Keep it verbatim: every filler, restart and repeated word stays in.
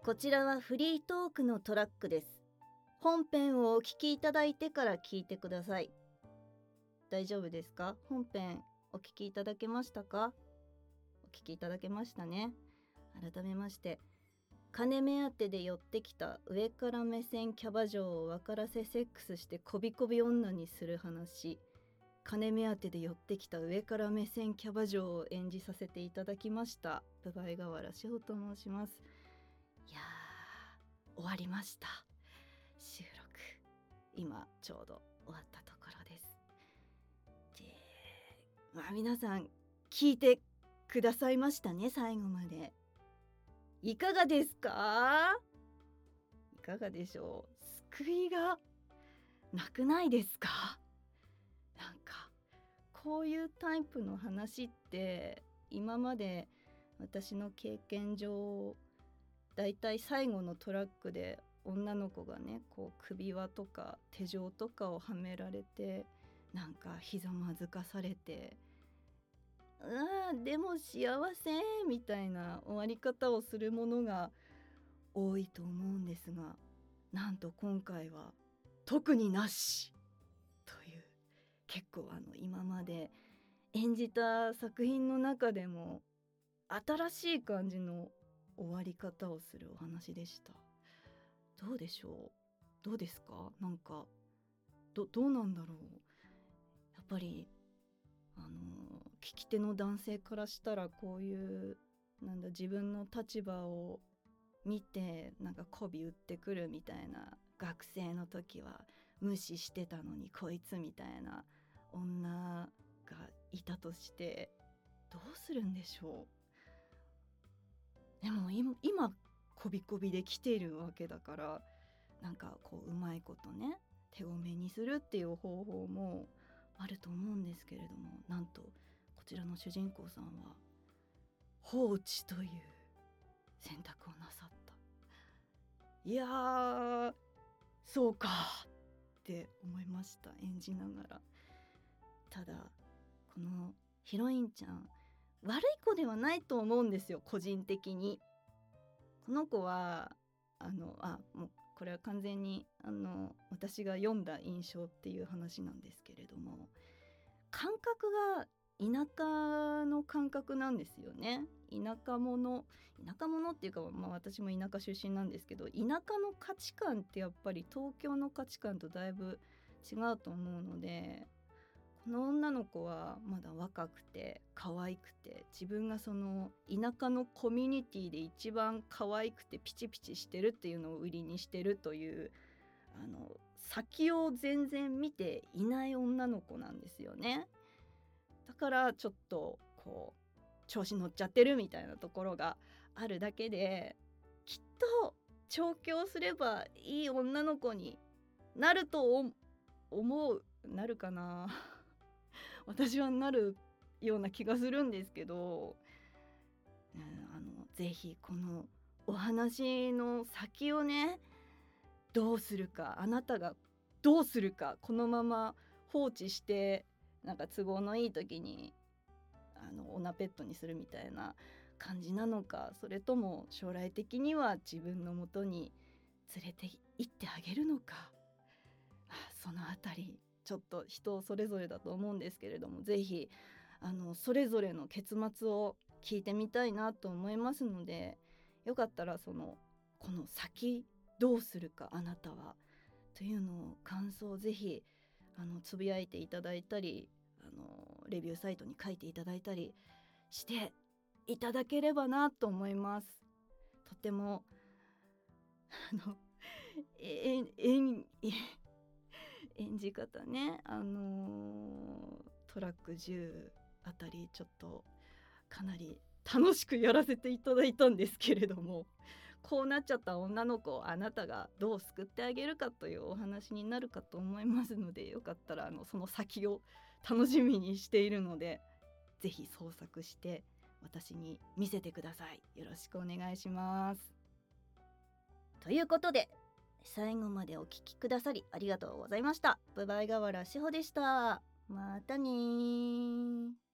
こちらはフリートークのトラックです。本編をお聞きいただいてから聞いてください。大丈夫ですか？本編お聞きいただけましたか？お聞きいただけましたね。改めまして、金目当てで寄ってきた上から目線キャバ嬢を分からせセックスしてこびこび女にする話。金目当てで寄ってきた上から目線キャバ嬢を演じさせていただきました。ブバイガワラシホと申します。いやー、終わりました。収録今ちょうど終わったところです。で、まあ皆さん聞いてくださいましたね。最後までいかがですか？いかがでしょう？救いがなくないですか？なんかこういうタイプの話って今まで私の経験上だいたい最後のトラックで女の子がねこう首輪とか手錠とかをはめられてなんかひざまずかされてうわーでも幸せみたいな終わり方をするものが多いと思うんですが、なんと今回は特になしという結構あの今まで演じた作品の中でも新しい感じの終わり方をするお話でした。どうでしょう？どうですか？なんかどどうなんだろう。やっぱりあの聞き手の男性からしたらこういうなんだ自分の立場を見てなんか媚び売ってくるみたいな、学生の時は無視してたのにこいつみたいな女がいたとしてどうするんでしょう。でも今今こびこびで来ているわけだから、なんかこううまいことね手ごめにするっていう方法もあると思うんですけれども、なんとこちらの主人公さんは放置という選択をなさった。いやーそうかって思いました、演じながら。ただこのヒロインちゃん悪い子ではないと思うんですよ、個人的に。この子はあのあもうこれは完全にあの私が読んだ印象っていう話なんですけれども、感覚が田舎の感覚なんですよね。田舎者田舎者っていうか、まあ、私も田舎出身なんですけど、田舎の価値観ってやっぱり東京の価値観とだいぶ違うと思うので、この女の子はまだ若くて可愛くて、自分がその田舎のコミュニティで一番可愛くてピチピチしてるっていうのを売りにしてるという、あの先を全然見ていない女の子なんですよね。だからちょっとこう調子乗っちゃってるみたいなところがあるだけで、きっと調教すればいい女の子になると思う。なるかな私はなるような気がするんですけど、うん、あのぜひこのお話の先をねどうするか、あなたがどうするか、このまま放置してなんか都合のいい時にあのオナペットにするみたいな感じなのか、それとも将来的には自分のもとに連れて行ってあげるのか、あそのあたりちょっと人それぞれだと思うんですけれども、ぜひあのそれぞれの結末を聞いてみたいなと思いますので、よかったらそのこの先どうするかあなたはというのを感想をぜひあのつぶやいていただいたり、あのレビューサイトに書いていただいたりしていただければなと思います。とてもあのええ演演じ方ね、あのトラックじゅうあたりちょっとかなり楽しくやらせていただいたんですけれども、こうなっちゃった女の子をあなたがどう救ってあげるかというお話になるかと思いますので、よかったらあのその先を楽しみにしているので、ぜひ創作して私に見せてください。よろしくお願いします。ということで最後までお聞きくださりありがとうございました。ブバイガワラシホでした。またねー。